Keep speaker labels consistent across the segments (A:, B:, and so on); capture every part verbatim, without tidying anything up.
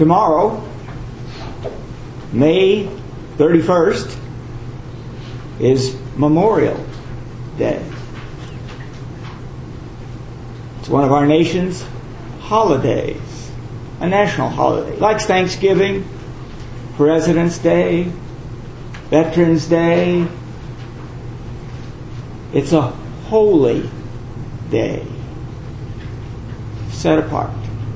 A: Tomorrow, May thirty-first, is Memorial Day. It's one of our nation's holidays, a national holiday, like Thanksgiving, President's Day, Veterans Day. It's a holy day, set apart.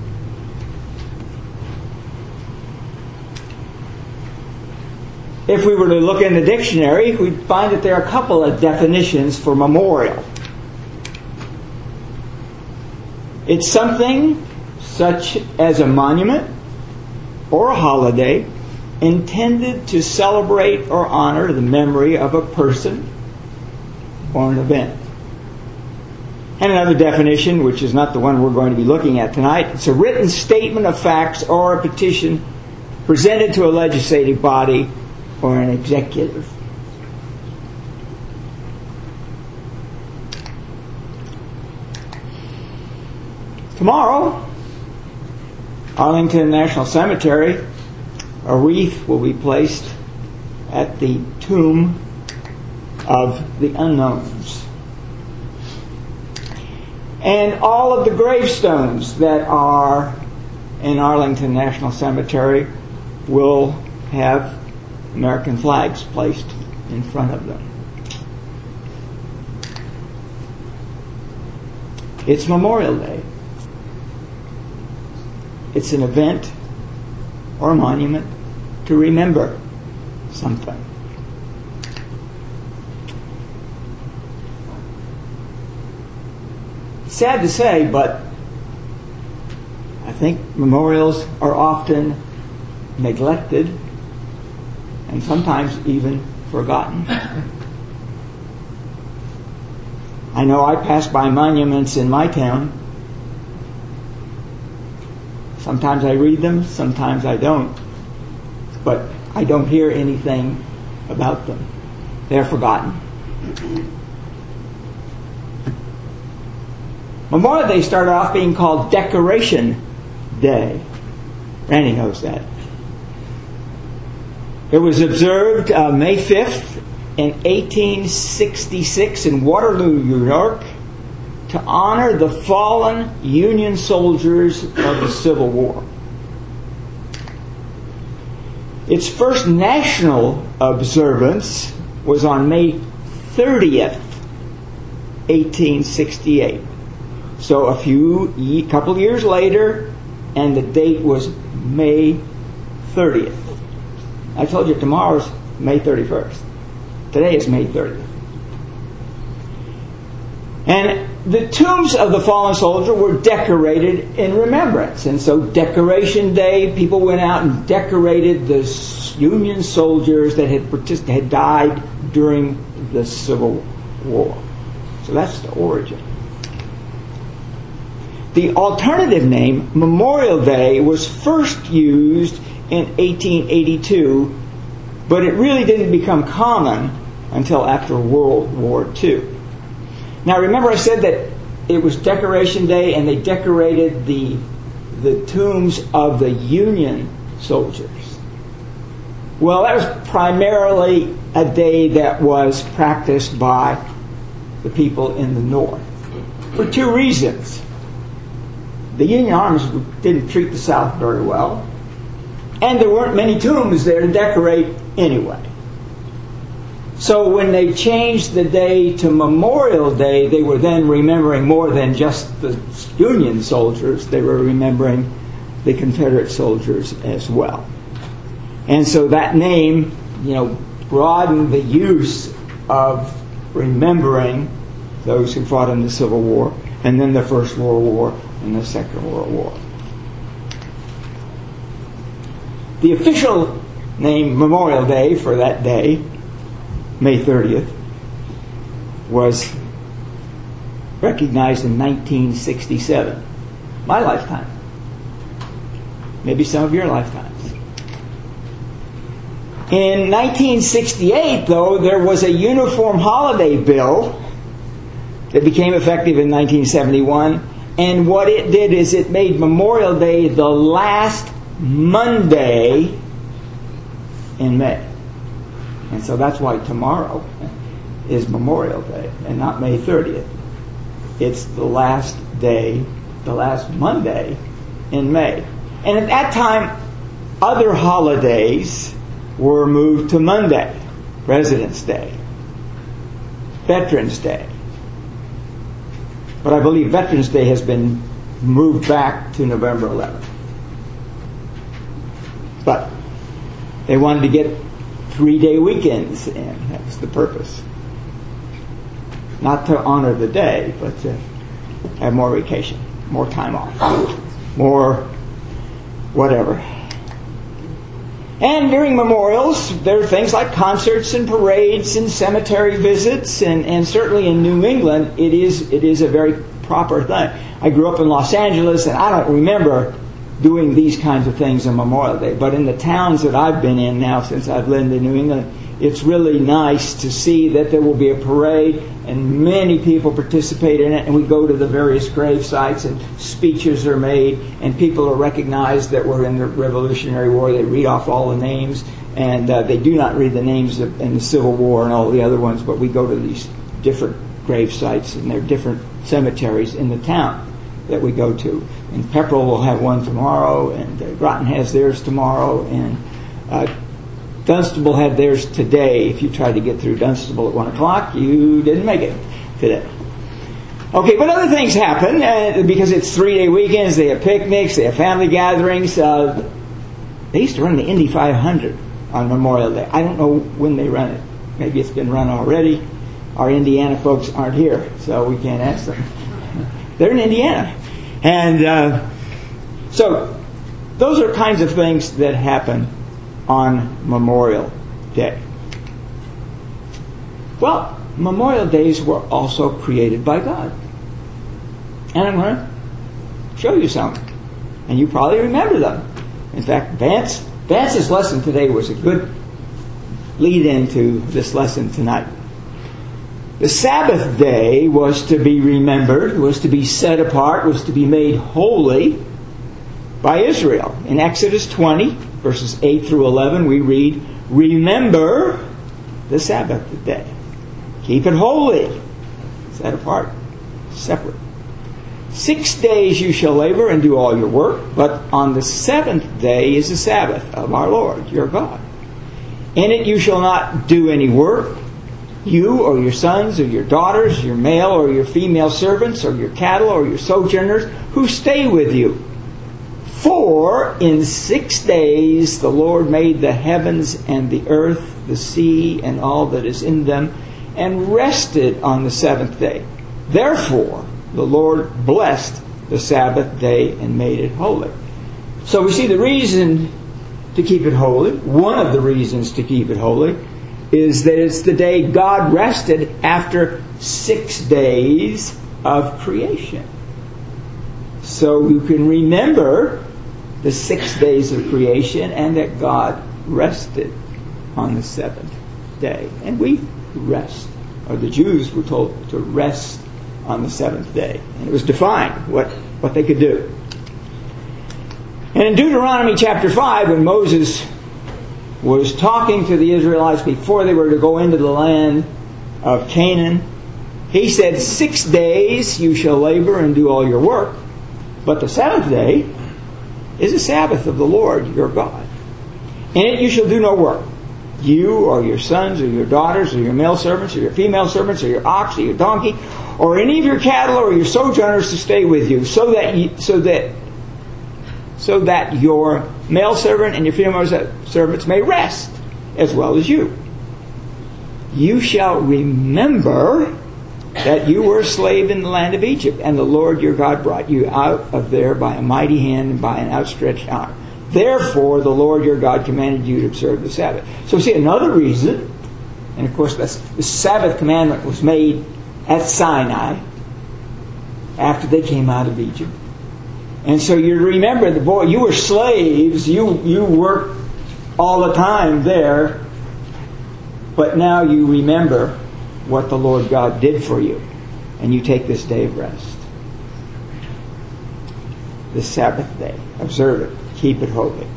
A: If we were to look in the dictionary, we'd find that there are a couple of definitions for memorial. It's something such as a monument or a holiday intended to celebrate or honor the memory of a person or an event. And another definition, which is not the one we're going to be looking at tonight, it's a written statement of facts or a petition presented to a legislative body or an executive. Tomorrow, Arlington National Cemetery, a wreath will be placed at the tomb of the unknowns. And all of the gravestones that are in Arlington National Cemetery will have American flags placed in front of them. It's Memorial Day. It's an event or a monument to remember something. Sad to say, but I think memorials are often neglected and sometimes even forgotten. I know I pass by monuments in my town. Sometimes I read them, sometimes I don't. But I don't hear anything about them. They're forgotten. Memorial Day started off being called Decoration Day. Randy knows that. It was observed uh, May fifth in eighteen sixty-six in Waterloo, New York, to honor the fallen Union soldiers of the Civil War. Its first national observance was on May thirtieth, eighteen sixty-eight. So a few, couple years later, and the date was May thirtieth. I told you tomorrow's May thirty-first. Today is May thirtieth. And the tombs of the fallen soldier were decorated in remembrance. And so Decoration Day, people went out and decorated the Union soldiers that had, partic- had died during the Civil War. So that's the origin. The alternative name, Memorial Day, was first used in eighteen eighty-two, but it really didn't become common until after World War Two. Now remember I said that it was Decoration Day and they decorated the, the tombs of the Union soldiers. Well, that was primarily a day that was practiced by the people in the North for two reasons. The Union armies didn't treat the South very well, and there weren't many tombs there to decorate anyway. So when they changed the day to Memorial Day, they were then remembering more than just the Union soldiers. They were remembering the Confederate soldiers as well. And so that name, you know, broadened the use of remembering those who fought in the Civil War, and then the First World War and the Second World War. The official name Memorial Day for that day, May thirtieth, was recognized in nineteen sixty-seven. My lifetime. Maybe some of your lifetimes. In nineteen sixty-eight, though, there was a uniform holiday bill that became effective in nineteen seventy-one, and what it did is it made Memorial Day the last Monday in May. And so that's why tomorrow is Memorial Day and not May thirtieth. It's the last day, the last Monday in May. And at that time, other holidays were moved to Monday. President's Day, Veterans Day. But I believe Veterans Day has been moved back to November eleventh. But they wanted to get three-day weekends in. That was the purpose. Not to honor the day, but to have more vacation, more time off, more whatever. And during memorials, there are things like concerts and parades and cemetery visits, and, and certainly in New England, it is it is a very proper thing. I grew up in Los Angeles, and I don't remember doing these kinds of things on Memorial Day. But in the towns that I've been in now since I've lived in New England, it's really nice to see that there will be a parade and many people participate in it, and we go to the various grave sites and speeches are made and people are recognized that were in the Revolutionary War. They read off all the names, and uh, they do not read the names of, in the Civil War and all the other ones, but we go to these different grave sites, and there are different cemeteries in the town that we go to. And Pepperell will have one tomorrow, and uh, Groton has theirs tomorrow, and uh, Dunstable had theirs today. If you tried to get through Dunstable at one o'clock, you didn't make it today. Okay, but other things happen, uh, because it's three-day weekends. They have picnics, they have family gatherings. Uh, they used to run the Indy five hundred on Memorial Day. I don't know when they run it. Maybe it's been run already. Our Indiana folks aren't here, so we can't ask them. They're in Indiana. And uh, so those are kinds of things that happen on Memorial Day. Well, Memorial Days were also created by God. And I'm going to show you some. And you probably remember them. In fact, Vance, Vance's lesson today was a good lead into this lesson tonight. The Sabbath day was to be remembered, was to be set apart, was to be made holy by Israel. In Exodus twenty, verses eight through eleven, we read, "Remember the Sabbath day. Keep it holy." Set apart. Separate. "Six days you shall labor and do all your work, but on the seventh day is the Sabbath of our Lord, your God. In it you shall not do any work, you or your sons or your daughters, your male or your female servants, or your cattle or your sojourners who stay with you. For in six days the Lord made the heavens and the earth, the sea, and all that is in them, and rested on the seventh day. Therefore the Lord blessed the Sabbath day and made it holy." So we see the reason to keep it holy, one of the reasons to keep it holy, is that it's the day God rested after six days of creation. So you can remember the six days of creation and that God rested on the seventh day. And we rest, or the Jews were told to rest on the seventh day. And it was defined what, what they could do. And in Deuteronomy chapter five, when Moses was talking to the Israelites before they were to go into the land of Canaan, he said, "Six days you shall labor and do all your work, but the seventh day is a Sabbath of the Lord your God. In it you shall do no work, you or your sons or your daughters or your male servants or your female servants or your ox or your donkey or any of your cattle or your sojourners to stay with you, so that you, so that so that your male servant and your female servants may rest as well as you. You shall remember that you were a slave in the land of Egypt, and the Lord your God brought you out of there by a mighty hand and by an outstretched arm. Therefore the Lord your God commanded you to observe the Sabbath." So see, another reason, and of course this, the Sabbath commandment was made at Sinai after they came out of Egypt. And so you remember, the boy, you were slaves, you, you worked all the time there, but now you remember what the Lord God did for you, and you take this day of rest, this Sabbath day, observe it. keep it holy.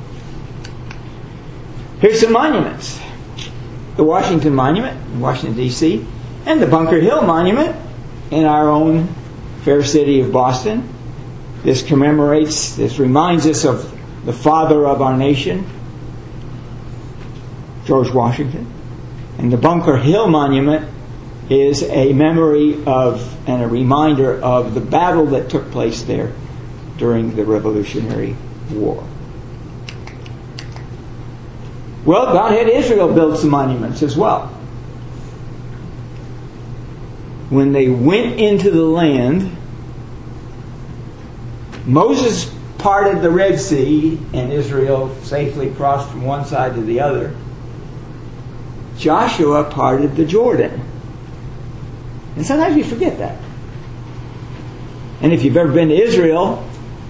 A: Here's some monuments. The Washington Monument in Washington, D C, and the Bunker Hill Monument in our own fair city of Boston. This commemorates, this reminds us of the father of our nation, George Washington. And the Bunker Hill Monument is a memory of and a reminder of the battle that took place there during the Revolutionary War. Well, God had Israel build some monuments as well. When they went into the land, Moses parted the Red Sea and Israel safely crossed from one side to the other. Joshua parted the Jordan. And sometimes we forget that. And if you've ever been to Israel,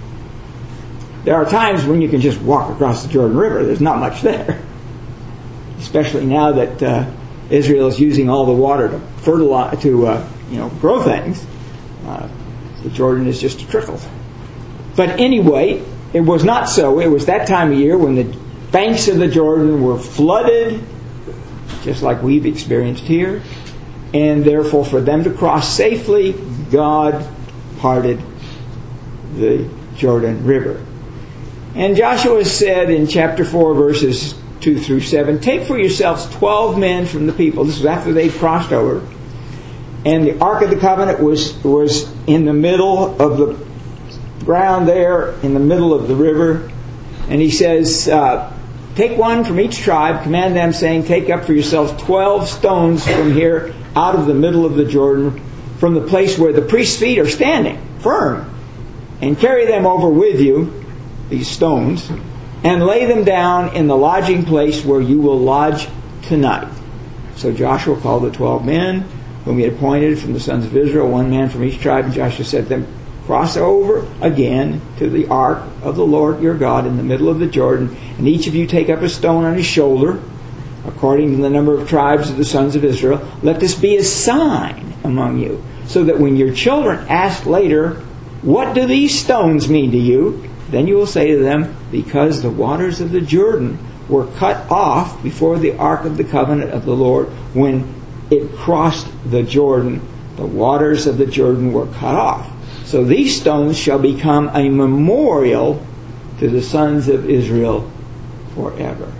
A: there are times when you can just walk across the Jordan River. There's not much there. Especially now that uh, Israel is using all the water to fertilize, to uh, you know, grow things. Uh, the Jordan is just a trickle. But anyway, it was not so. It was that time of year when the banks of the Jordan were flooded, just like we've experienced here. And therefore, for them to cross safely, God parted the Jordan River. And Joshua said in chapter four, verses two through seven, take for yourselves twelve men from the people. This was after they crossed over. And the Ark of the Covenant was, was in the middle of the ground there, in the middle of the river. And he says, uh, take one from each tribe, command them, saying, take up for yourselves twelve stones from here out of the middle of the Jordan, from the place where the priest's feet are standing, firm, and carry them over with you, these stones, and lay them down in the lodging place where you will lodge tonight. So Joshua called the twelve men whom he had appointed from the sons of Israel, one man from each tribe, and Joshua said to them, cross over again to the ark of the Lord your God in the middle of the Jordan, and each of you take up a stone on his shoulder, according to the number of tribes of the sons of Israel. Let this be a sign among you, so that when your children ask later, what do these stones mean to you? Then you will say to them, because the waters of the Jordan were cut off before the ark of the covenant of the Lord. When it crossed the Jordan, the waters of the Jordan were cut off. So these stones shall become a memorial to the sons of Israel forever.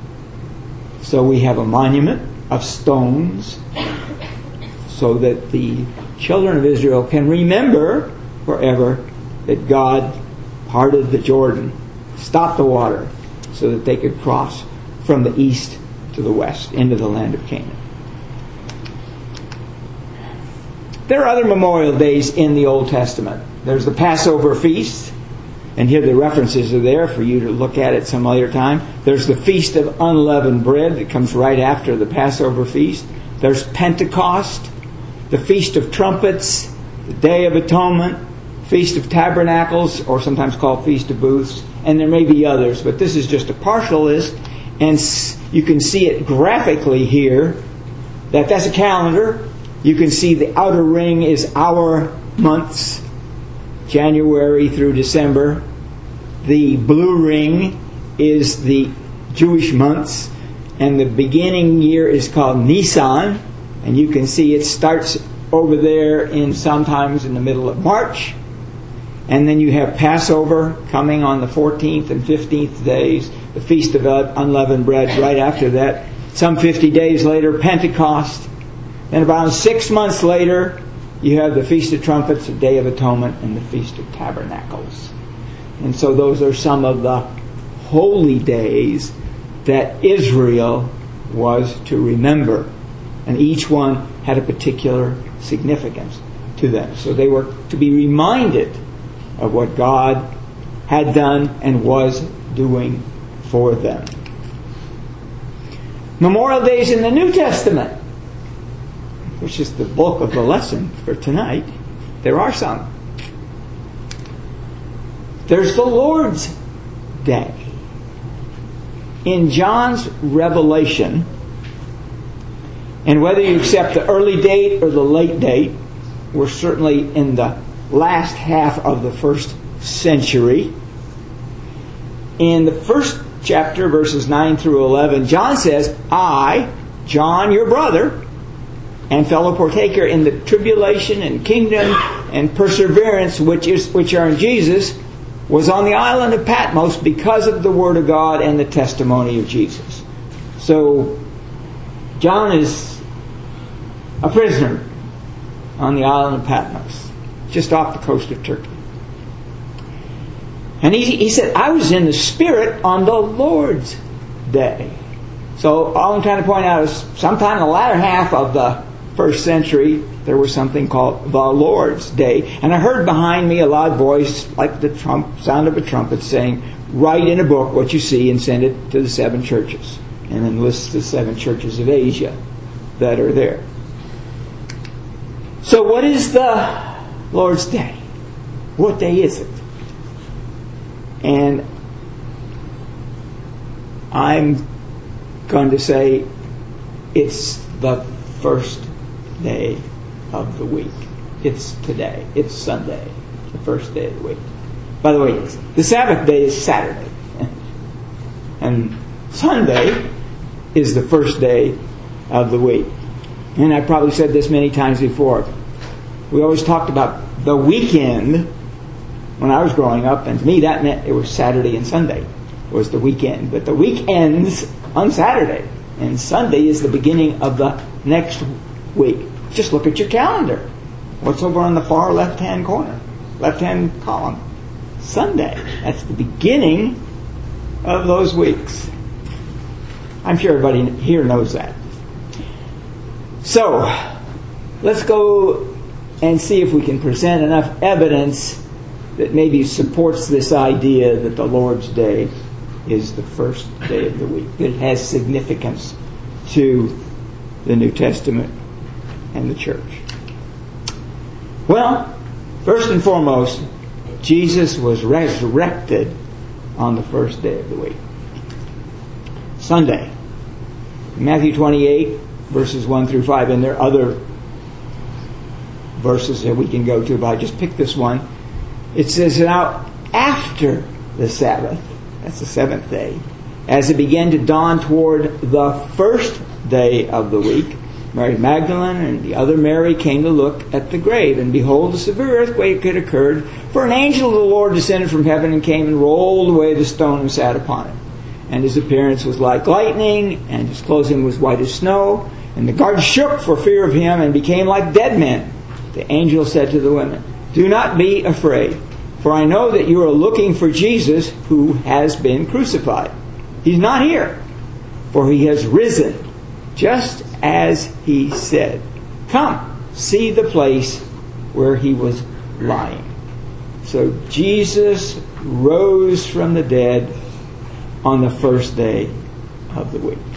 A: So we have a monument of stones so that the children of Israel can remember forever that God parted the Jordan, stopped the water, so that they could cross from the east to the west into the land of Canaan. There are other memorial days in the Old Testament. There's the Passover feast, and here the references are there for you to look at at some other time. There's the Feast of Unleavened Bread that comes right after the Passover feast. There's Pentecost, the Feast of Trumpets, the Day of Atonement, Feast of Tabernacles, or sometimes called Feast of Booths, and there may be others, but this is just a partial list, and you can see it graphically here, that that's a calendar. You can see the outer ring is our months, January through December. The blue ring is the Jewish months, and the beginning year is called Nisan, and you can see it starts over there in sometimes in the middle of March. And then you have Passover coming on the fourteenth and fifteenth days, the Feast of Unleavened Bread right after that. Some fifty days later, Pentecost. And about six months later, you have the Feast of Trumpets, the Day of Atonement, and the Feast of Tabernacles. And so those are some of the holy days that Israel was to remember. And each one had a particular significance to them. So they were to be reminded of what God had done and was doing for them. Memorial days in the New Testament, which is the bulk of the lesson for tonight. There are some. There's the Lord's Day. In John's Revelation, and whether you accept the early date or the late date, we're certainly in the last half of the first century. in the first chapter, verses nine through eleven, John says, I, John, your brother, and fellow partaker in the tribulation and kingdom and perseverance which is which are in Jesus, was on the island of Patmos because of the Word of God and the testimony of Jesus. So, John is a prisoner on the island of Patmos, just off the coast of Turkey. And he, he said, I was in the Spirit on the Lord's day. So all I'm trying to point out is sometime in the latter half of the first century, there was something called the Lord's Day. And I heard behind me a loud voice, like the trump, sound of a trumpet, saying, write in a book what you see and send it to the seven churches. And then lists the seven churches of Asia that are there. So what is the Lord's Day? What day is it? And I'm going to say it's the first day of the week. It's today. It's Sunday, the first day of the week. By the way, the Sabbath day is Saturday. And Sunday is the first day of the week. And I've probably said this many times before. We always talked about the weekend when I was growing up, and to me that meant it was Saturday and Sunday was the weekend. But the week ends on Saturday, and Sunday is the beginning of the next week. Just look at your calendar. What's over on the far left-hand corner? Left-hand column. Sunday. That's the beginning of those weeks. I'm sure everybody here knows that. So, let's go and see if we can present enough evidence that maybe supports this idea that the Lord's Day is the first day of the week. That it has significance to the New Testament and the church. Well, first and foremost, Jesus was resurrected on the first day of the week. Sunday. Matthew twenty-eight, verses one through five, and there are other verses that we can go to, but I just picked this one. It says, now after the Sabbath, that's the seventh day, as it began to dawn toward the first day of the week, Mary Magdalene and the other Mary came to look at the grave, and behold, a severe earthquake had occurred, for an angel of the Lord descended from heaven and came and rolled away the stone and sat upon it. And his appearance was like lightning, and his clothing was white as snow, and the guards shook for fear of him and became like dead men. The angel said to the women, do not be afraid, for I know that you are looking for Jesus who has been crucified. He's not here, for he has risen, just as he said. Come, see the place where he was lying. So Jesus rose from the dead on the first day of the week.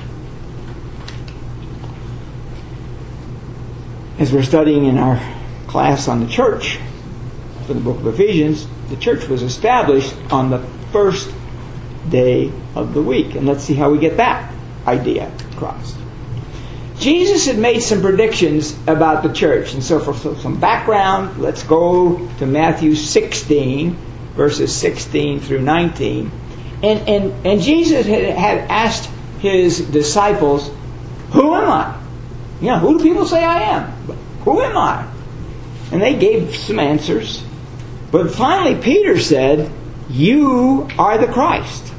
A: As we're studying in our class on the church for the book of Ephesians, the church was established on the first day of the week. And let's see how we get that idea across. Jesus had made some predictions about the church. And so for some background, let's go to Matthew sixteen, verses sixteen through nineteen. And, and, and Jesus had, had asked his disciples, who am I? You know, who do people say I am? Who am I? And they gave some answers. But finally Peter said, you are the Christ,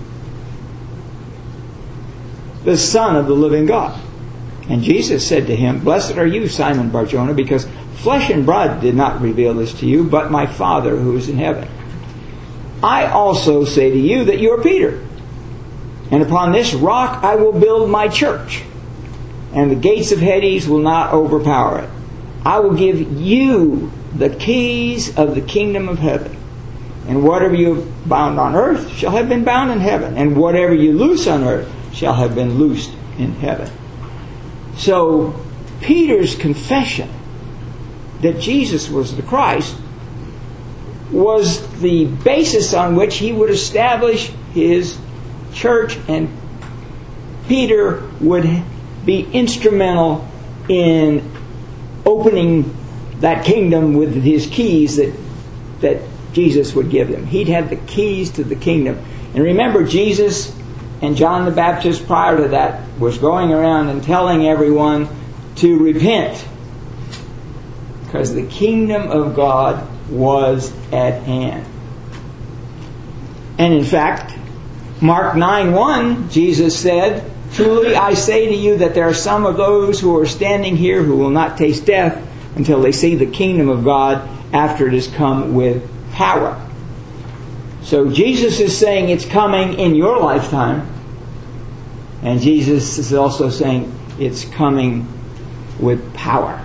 A: the Son of the living God. And Jesus said to him, blessed are you, Simon Bar-Jonah, because flesh and blood did not reveal this to you, but my Father who is in heaven. I also say to you that you are Peter, and upon this rock I will build my church, and the gates of Hades will not overpower it. I will give you the keys of the kingdom of heaven, and whatever you bound on earth shall have been bound in heaven, and whatever you loose on earth shall have been loosed in heaven. So Peter's confession that Jesus was the Christ was the basis on which he would establish his church, and Peter would be instrumental in opening that kingdom with his keys that that Jesus would give him. He'd have the keys to the kingdom. And remember, Jesus and John the Baptist prior to that was going around and telling everyone to repent, because the kingdom of God was at hand. And in fact, Mark nine one, Jesus said, "Truly I say to you that there are some of those who are standing here who will not taste death until they see the kingdom of God after it has come with power." So Jesus is saying it's coming in your lifetime. And Jesus is also saying it's coming with power.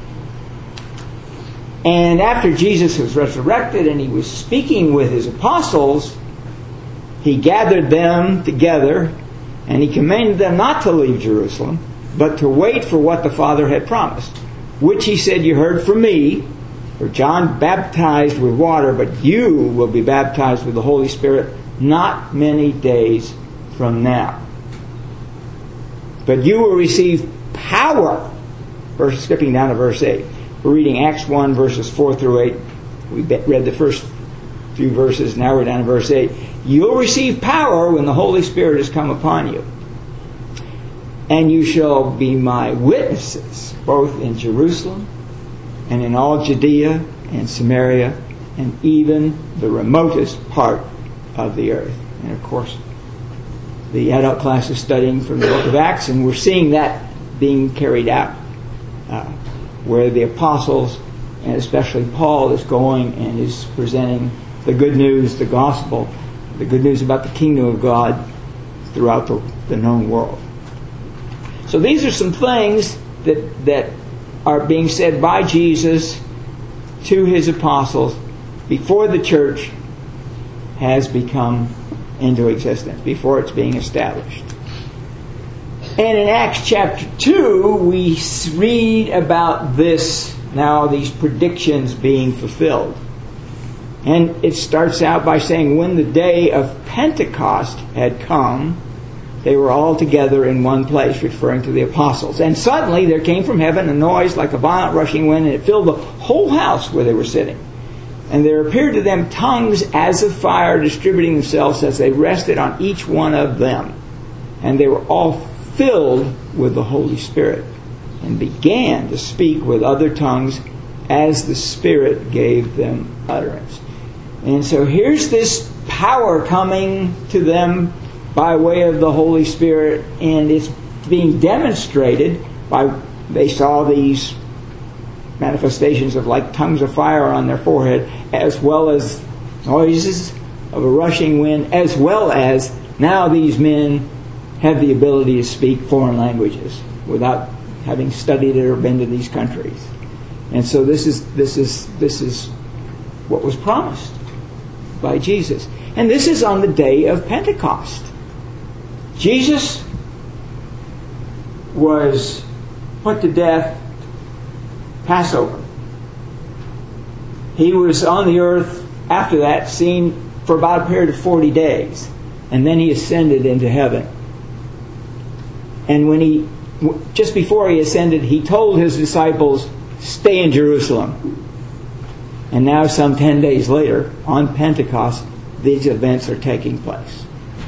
A: And after Jesus was resurrected and he was speaking with his apostles, he gathered them together and he commanded them not to leave Jerusalem, but to wait for what the Father had promised, which he said, "You heard from me, for John baptized with water, but you will be baptized with the Holy Spirit not many days from now. But you will receive power." Verse, skipping down to verse eight. We're reading Acts one, verses four through eight. We read the first few verses. Now we're down to verse eight. "You'll receive power when the Holy Spirit has come upon you. And you shall be my witnesses, both in Jerusalem and in all Judea and Samaria and even the remotest part of the earth." And of course, the adult class is studying from the book of Acts, and we're seeing that being carried out, uh, where the apostles, and especially Paul, is going and is presenting the good news, the gospel, the good news about the kingdom of God throughout the, the known world. So these are some things that that are being said by Jesus to his apostles before the church has become into existence, before it's being established. And in Acts chapter two, we read about this, now these predictions being fulfilled. And it starts out by saying, when the day of Pentecost had come, they were all together in one place, referring to the apostles. And suddenly there came from heaven a noise like a violent rushing wind, and it filled the whole house where they were sitting. And there appeared to them tongues as of fire, distributing themselves as they rested on each one of them. And they were all filled with the Holy Spirit, and began to speak with other tongues as the Spirit gave them utterance. And so here's this power coming to them by way of the Holy Spirit, and it's being demonstrated by, they saw these manifestations of like tongues of fire on their forehead, as well as noises of a rushing wind, as well as now these men have the ability to speak foreign languages without having studied it or been to these countries. And so this is this is this is what was promised by Jesus. And this is on the day of Pentecost. Jesus was put to death Passover. He was on the earth after that, seen for about a period of forty days. And then he ascended into heaven. And when he, just before he ascended, he told his disciples, stay in Jerusalem. And now some ten days later, on Pentecost, these events are taking place.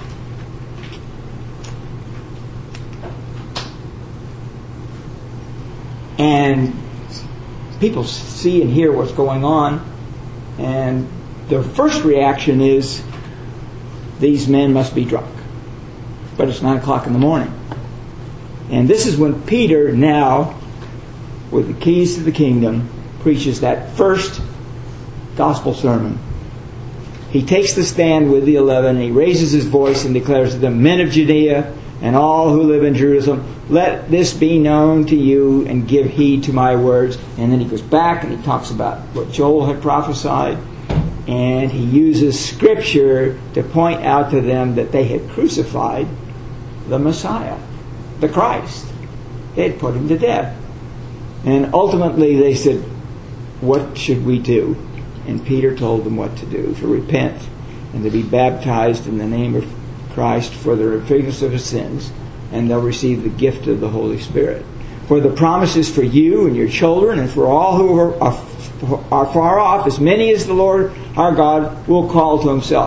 A: And people see and hear what's going on, and their first reaction is, these men must be drunk. But it's nine o'clock in the morning. And this is when Peter, now, with the keys to the kingdom, preaches that first gospel sermon. He takes the stand with the eleven, and he raises his voice and declares to them, men of Judea and all who live in Jerusalem, let this be known to you, and give heed to my words. And then he goes back and he talks about what Joel had prophesied, and he uses Scripture to point out to them that they had crucified the Messiah, the Christ. They had put him to death. And ultimately they said, what should we do? And Peter told them what to do, to repent and to be baptized in the name of Christ for the forgiveness of his sins, and they'll receive the gift of the Holy Spirit. For the promise is for you and your children, and for all who are, are, are far off, as many as the Lord our God will call to himself.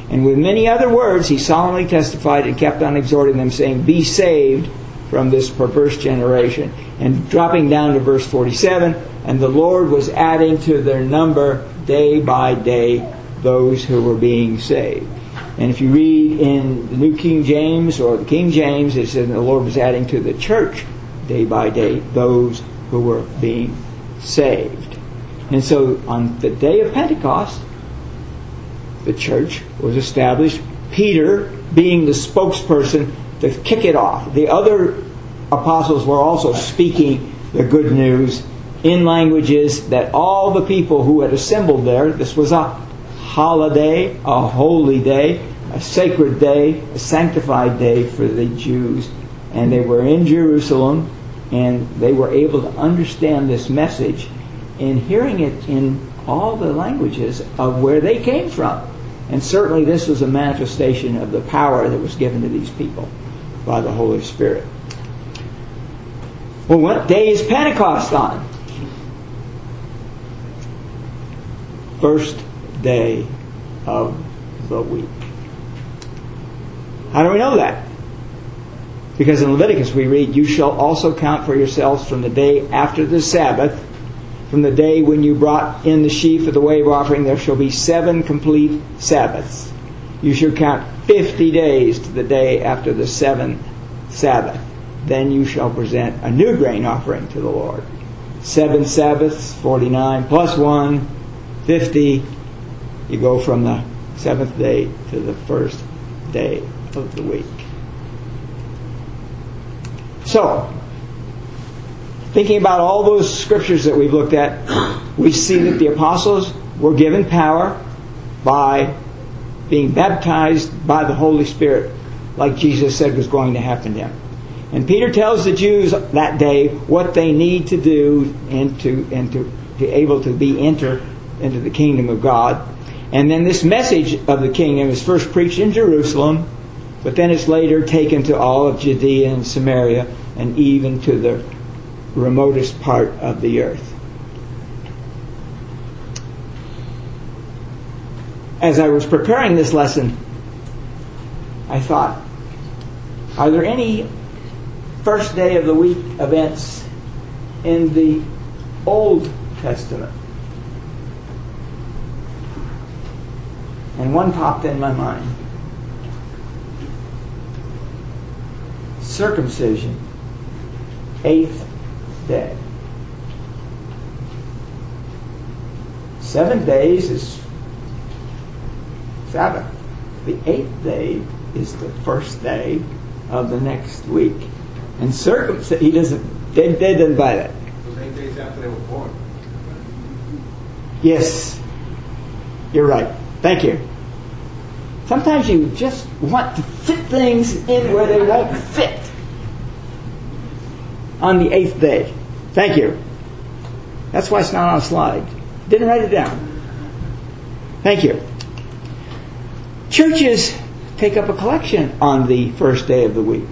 A: And with many other words, he solemnly testified and kept on exhorting them, saying, be saved from this perverse generation. And dropping down to verse forty-seven, and the Lord was adding to their number day by day those who were being saved. And if you read in the New King James or the King James, it says the Lord was adding to the church day by day those who were being saved. And so on the day of Pentecost, the church was established, Peter being the spokesperson to kick it off. The other apostles were also speaking the good news in languages that all the people who had assembled there, this was a holiday, a holy day, a sacred day, a sanctified day for the Jews. And they were in Jerusalem, and they were able to understand this message in hearing it in all the languages of where they came from. And certainly this was a manifestation of the power that was given to these people by the Holy Spirit. Well, what day is Pentecost on? First day of the week. How do we know that? Because in Leviticus we read, you shall also count for yourselves from the day after the Sabbath, from the day when you brought in the sheaf of the wave offering, there shall be seven complete Sabbaths. You shall count fifty days to the day after the seventh Sabbath. Then you shall present a new grain offering to the Lord. Seven Sabbaths, forty-nine, plus one, fifty. You go from the seventh day to the first day of the week. So, thinking about all those scriptures that we've looked at, we see that the apostles were given power by being baptized by the Holy Spirit, like Jesus said was going to happen to him. And Peter tells the Jews that day what they need to do and to and to be able to be enter into the kingdom of God. And then this message of the kingdom is first preached in Jerusalem, but then it's later taken to all of Judea and Samaria and even to the remotest part of the earth. As I was preparing this lesson, I thought, are there any first day of the week events in the Old Testament? And one popped in my mind. Circumcision, eighth day. Seven days is Sabbath. The eighth day is the first day of the next week. And circumcision, he doesn't, they, they didn't buy that.
B: It was eight days after they were born.
A: Yes, you're right. Thank you. Sometimes you just want to fit things in where they won't fit. On the eighth day. Thank you. That's why it's not on a slide. Didn't write it down. Thank you. Churches take up a collection on the first day of the week.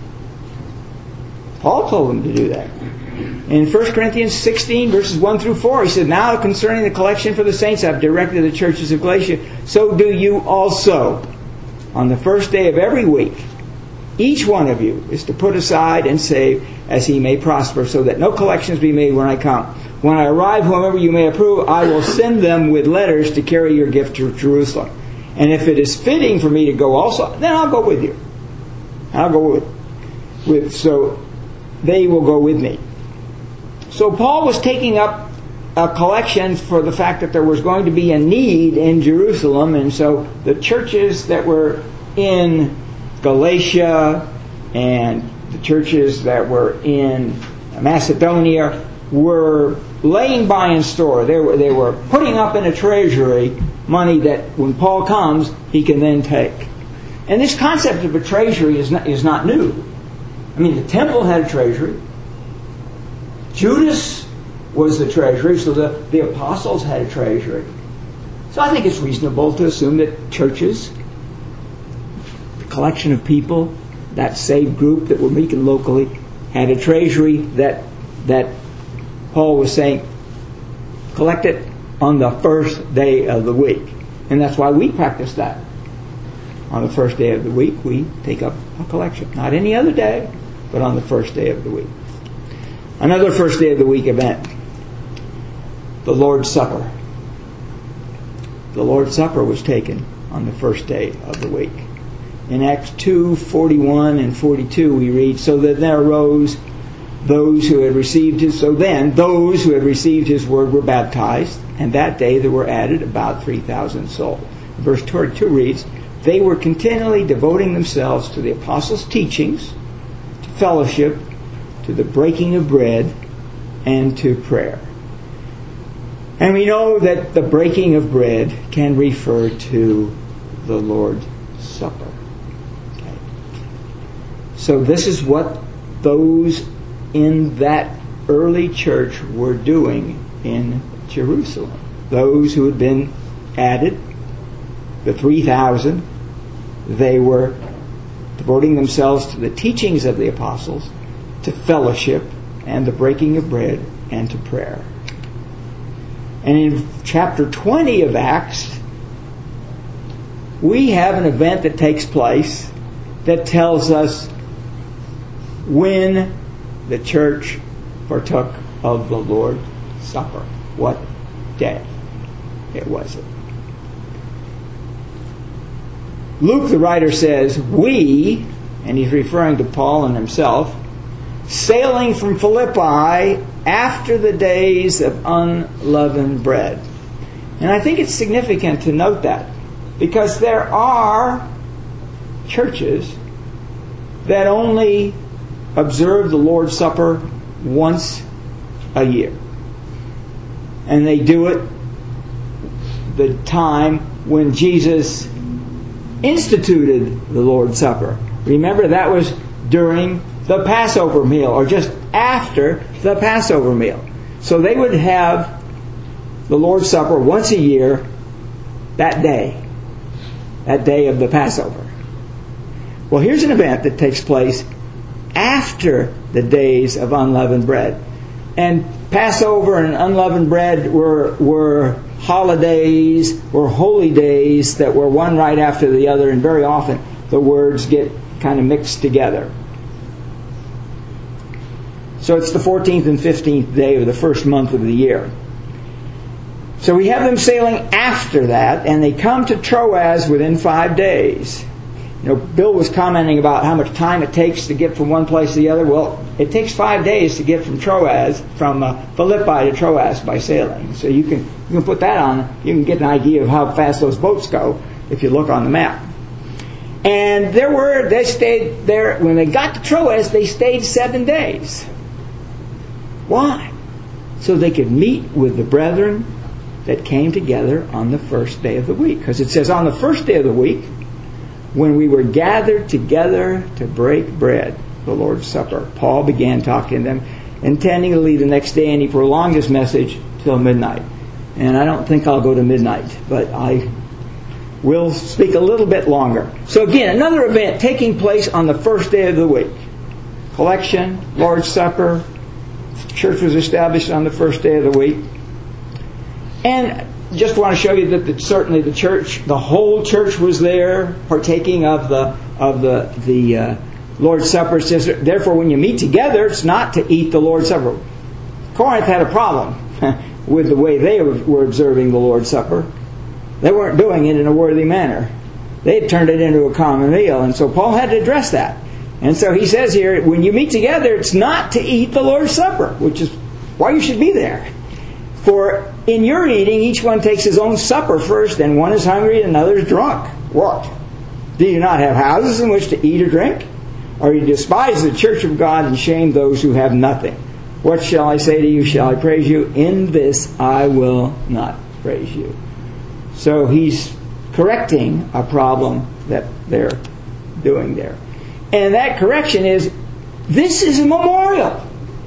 A: Paul told them to do that. In First Corinthians sixteen, verses one through four, he said, now concerning the collection for the saints, I've directed the churches of Galatia, so do you also. On the first day of every week, each one of you is to put aside and save as he may prosper, so that no collections be made when I come. When I arrive, whomever you may approve, I will send them with letters to carry your gift to Jerusalem. And if it is fitting for me to go also, then I'll go with you. I'll go with, with so they will go with me. So Paul was taking up a collection for the fact that there was going to be a need in Jerusalem, and so the churches that were in Galatia and the churches that were in Macedonia were laying by in store. They were, they were putting up in a treasury money that when Paul comes, he can then take. And this concept of a treasury is not, is not new. I mean, the temple had a treasury. Judas was the treasury, so the, the apostles had a treasury. So I think it's reasonable to assume that churches, the collection of people, that saved group that were meeting locally, had a treasury that that Paul was saying, collect it on the first day of the week. And that's why we practice that. on the first day of the week, we take up a collection. Not any other day, but on the first day of the week. Another first day of the week event, the Lord's Supper. The Lord's Supper was taken on the first day of the week. In Acts two, forty-one and forty-two, we read, So that there arose those who had received his, so then those who had received his word were baptized, and that day there were added about three thousand souls. Verse twenty-two reads, They were continually devoting themselves to the apostles' teachings, to fellowship, to the breaking of bread, and to prayer. And we know that the breaking of bread can refer to the Lord's Supper. Okay. So this is what those in that early church were doing in Jerusalem. Those who had been added, the three thousand, they were devoting themselves to the teachings of the apostles, to fellowship, and the breaking of bread, and to prayer. And in chapter twenty of Acts, we have an event that takes place that tells us when the church partook of the Lord's Supper. What day it was it? Luke, the writer, says, We, and he's referring to Paul and himself, sailing from Philippi after the days of unleavened bread. And I think it's significant to note that, because there are churches that only observe the Lord's Supper once a year. And they do it the time when Jesus instituted the Lord's Supper. Remember, that was during the Passover meal, or just after the Passover meal. So they would have the Lord's Supper once a year, that day, that day of the Passover. Well, here's an event that takes place after the days of unleavened bread. And Passover and unleavened bread were were holidays, were holy days that were one right after the other, and very often the words get kind of mixed together. So it's the fourteenth and fifteenth day of the first month of the year. So we have them sailing after that, and they come to Troas within five days. You know, Bill was commenting about how much time it takes to get from one place to the other. Well, it takes five days to get from Troas, from uh, Philippi to Troas by sailing. So you can you can put that on. You can get an idea of how fast those boats go if you look on the map. And there were they stayed there when they got to Troas. They stayed seven days. Why? So they could meet with the brethren that came together on the first day of the week. Because it says on the first day of the week, when we were gathered together to break bread, the Lord's Supper, Paul began talking to them, intending to leave the next day, and he prolonged his message till midnight. And I don't think I'll go to midnight, but I will speak a little bit longer. So again, another event taking place on the first day of the week. Collection, Lord's Supper. Church was established on the first day of the week. And just want to show you that the, certainly the church, the whole church was there, partaking of the of the the uh, Lord's Supper. It says, therefore, when you meet together, it's not to eat the Lord's Supper. Corinth had a problem with the way they were observing the Lord's Supper. They weren't doing it in a worthy manner. They had turned it into a common meal, and so Paul had to address that. And so he says here, when you meet together, it's not to eat the Lord's Supper, which is why you should be there. For in your eating, each one takes his own supper first, and one is hungry and another is drunk. What? Do you not have houses in which to eat or drink? Or you despise the church of God and shame those who have nothing? What shall I say to you? Shall I praise you? In this I will not praise you. So he's correcting a problem that they're doing there. And that correction is, this is a memorial.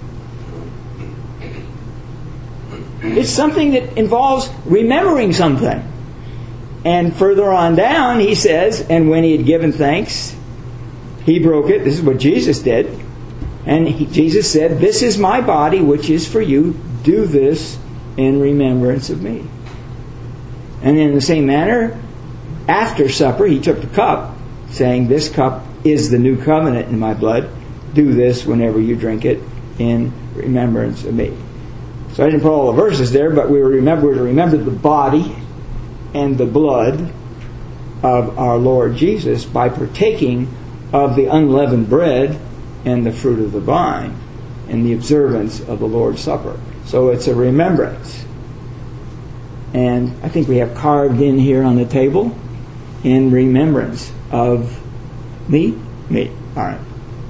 A: It's something that involves remembering something. And further on down, he says, and when he had given thanks, he broke it. This is what Jesus did. And he, Jesus said, this is my body, which is for you. Do this in remembrance of me. And in the same manner, after supper, he took the cup. saying, "This cup is the new covenant in my blood. Do this whenever you drink it in remembrance of me." So I didn't put all the verses there, but we remember to remember the body and the blood of our Lord Jesus by partaking of the unleavened bread and the fruit of the vine in the observance of the Lord's Supper. So it's a remembrance. And I think we have carved in here on the table, "in remembrance of me." Me. All right.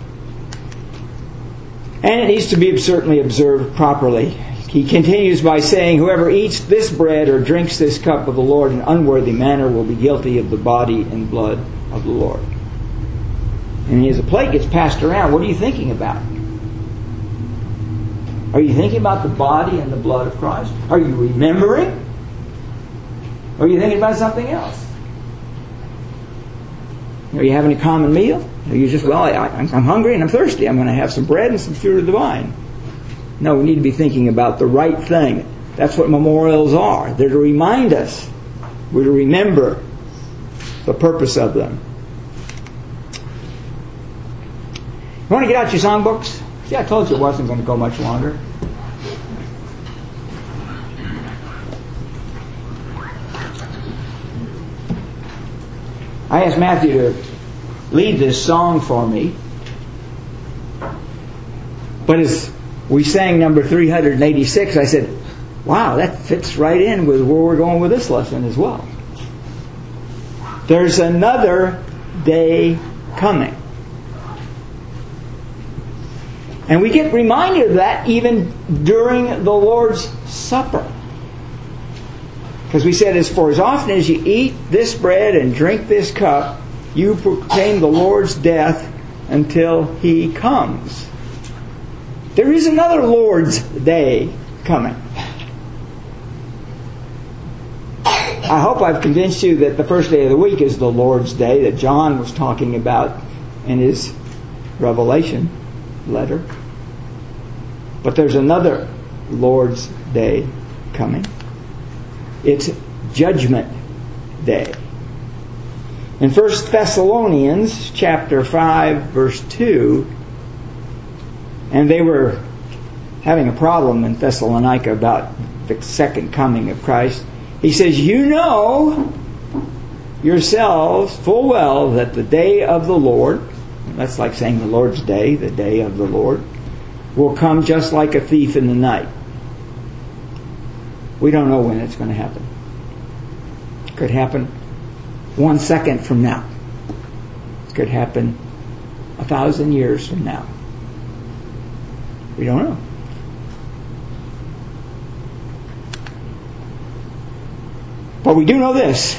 A: And it needs to be certainly observed properly. He continues by saying, "Whoever eats this bread or drinks this cup of the Lord in an unworthy manner will be guilty of the body and blood of the Lord." And as the plate gets passed around, what are you thinking about? Are you thinking about the body and the blood of Christ? Are you remembering? Or are you thinking about something else? Are you having a common meal? Are you just, well, I, I'm hungry and I'm thirsty. I'm going to have some bread and some fruit of the vine. No, we need to be thinking about the right thing. That's what memorials are. They're to remind us. We're to remember the purpose of them. You want to get out your songbooks? See, I told you it wasn't going to go much longer. I asked Matthew to lead this song for me. But as we sang number three hundred eighty-six, I said, wow, that fits right in with where we're going with this lesson as well. There's another day coming. And we get reminded of that even during the Lord's Supper. Because we said, as for as often as you eat this bread and drink this cup, you proclaim the Lord's death until He comes. There is another Lord's Day coming. I hope I've convinced you that the first day of the week is the Lord's Day that John was talking about in his Revelation letter. But there's another Lord's Day coming. It's Judgment Day. In First Thessalonians chapter five, verse two, and they were having a problem in Thessalonica about the second coming of Christ. He says, "You know yourselves full well that the day of the Lord," that's like saying the Lord's Day, the day of the Lord, "will come just like a thief in the night." We don't know when it's going to happen. It could happen one second from now. It could happen a thousand years from now. We don't know. But we do know this,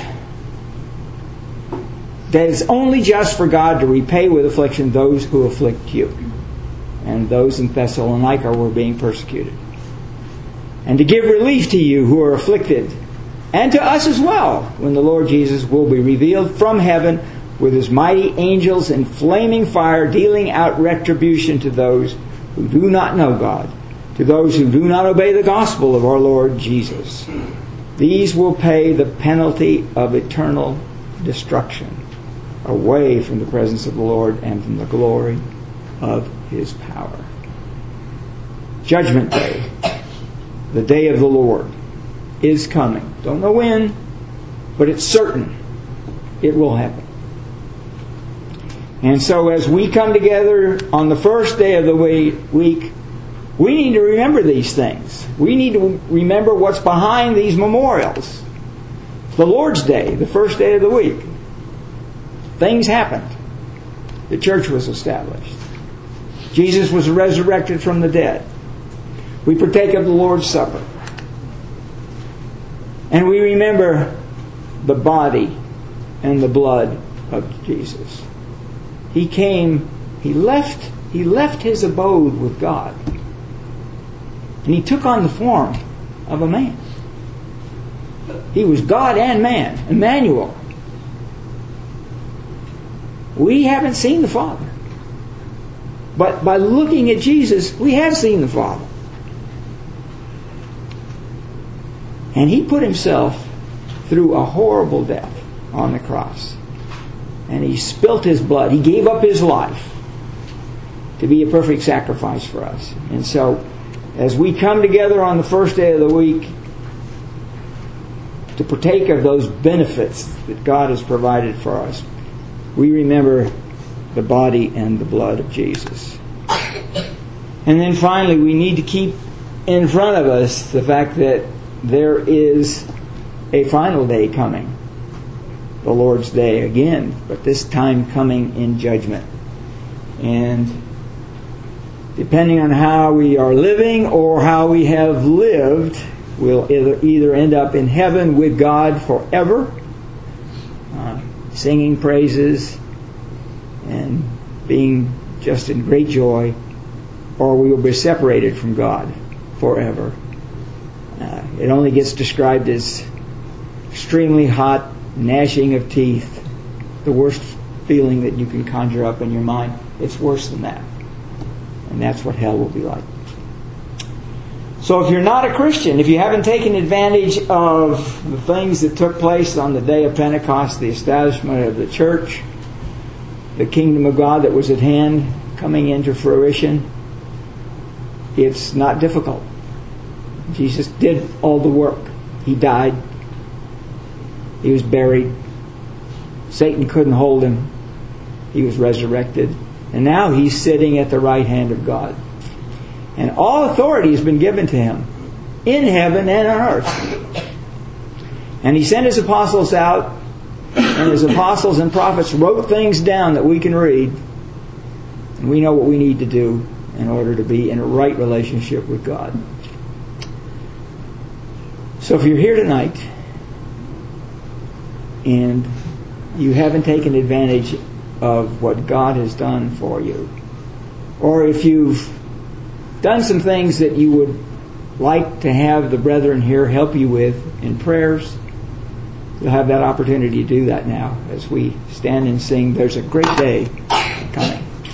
A: that it's only just for God to repay with affliction those who afflict you. And those in Thessalonica were being persecuted. And to give relief to you who are afflicted, and to us as well, when the Lord Jesus will be revealed from heaven with His mighty angels in flaming fire, dealing out retribution to those who do not know God, to those who do not obey the gospel of our Lord Jesus. These will pay the penalty of eternal destruction, away from the presence of the Lord and from the glory of His power. Judgment Day, the day of the Lord, is coming. Don't know when, but it's certain it will happen. And so as we come together on the first day of the week, we need to remember these things. We need to remember what's behind these memorials. The Lord's Day, the first day of the week. Things happened. The church was established. Jesus was resurrected from the dead. We partake of the Lord's Supper. And we remember the body and the blood of Jesus. He came, He left, He left His abode with God. And He took on the form of a man. He was God and man, Emmanuel. We haven't seen the Father. But by looking at Jesus, we have seen the Father. And He put Himself through a horrible death on the cross. and He spilt His blood. He gave up His life to be a perfect sacrifice for us. And so, as we come together on the first day of the week to partake of those benefits that God has provided for us, we remember the body and the blood of Jesus. And then finally, we need to keep in front of us the fact that there is a final day coming, the Lord's Day again, but this time coming in judgment. And depending on how we are living or how we have lived, we'll either, either end up in heaven with God forever, uh, singing praises and being just in great joy, or we will be separated from God forever. Uh, it only gets described as extremely hot, gnashing of teeth, the worst feeling that you can conjure up in your mind. It's worse than that. And that's what hell will be like. So if you're not a Christian, if you haven't taken advantage of the things that took place on the day of Pentecost, the establishment of the church, the kingdom of God that was at hand coming into fruition, it's not difficult. Jesus did all the work. He died. He was buried. Satan couldn't hold Him. He was resurrected. And now He's sitting at the right hand of God. And all authority has been given to Him in heaven and on earth. And He sent His apostles out, and His apostles and prophets wrote things down that we can read. And we know what we need to do in order to be in a right relationship with God. So if you're here tonight and you haven't taken advantage of what God has done for you, or if you've done some things that you would like to have the brethren here help you with in prayers, you'll have that opportunity to do that now as we stand and sing, "There's a Great Day Coming."